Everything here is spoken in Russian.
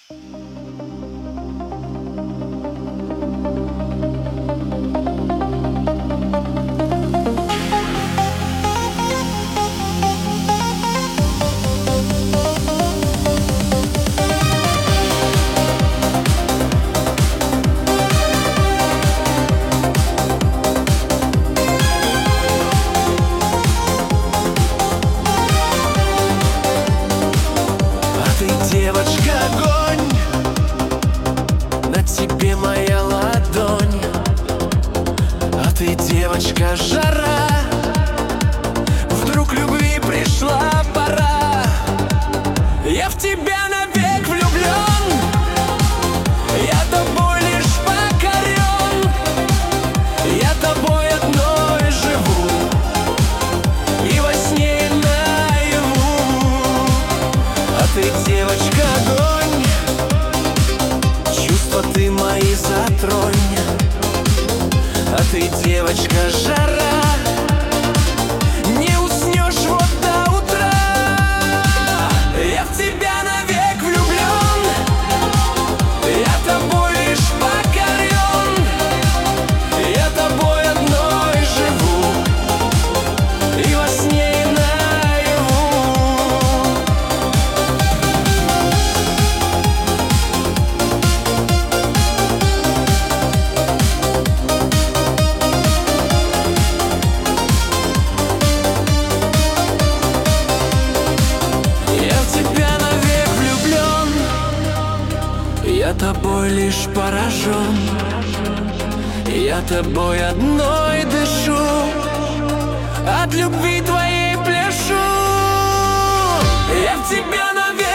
Девочка, огонь, на тебе моя ладонь. А ты, девочка, жара, вдруг любви пришла пора. Я в тебя навек влюблен, я тобой лишь покорен. Я тобой одной живу, и во сне, и наяву. А ты, девочка, огонь, чувства ты мои затронь. А ты, девочка, жара, не уснешь вот до утра. Я в тебя навек влюблен, я тобой лишь покорен. Я тобой одной живу, и во сне, и наяву. Я тобой лишь поражен, я тобой одной дышу, от любви твоей пляшу. Я в тебя навек